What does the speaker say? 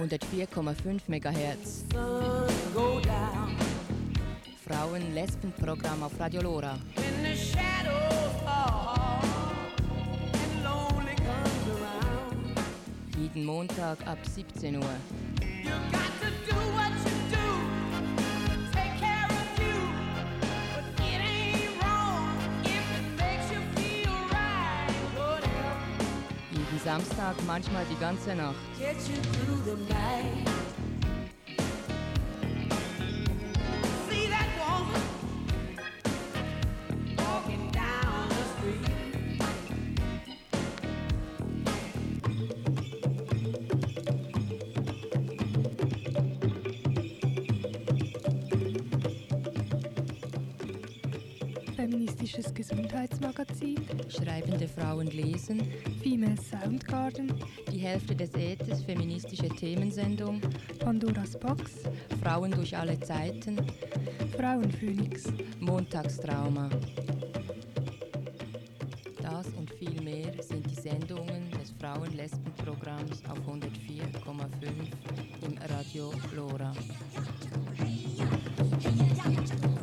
104,5 MHz. Frauen-Lesben-Programm auf Radio Lora. Jeden Montag ab 17 Uhr. Jeden Samstag, manchmal die ganze Nacht. Feministisches Gesundheitsmagazin. Schreibende Frauen lesen. Female Soundgarden. Die Hälfte des Äthers, feministische Themensendung. Pandoras Box. Frauen durch alle Zeiten. Frauenphönix. Montagstrauma. Das und viel mehr sind die Sendungen des Frauen-Lesben-Programms auf 104,5 im Radio Lora.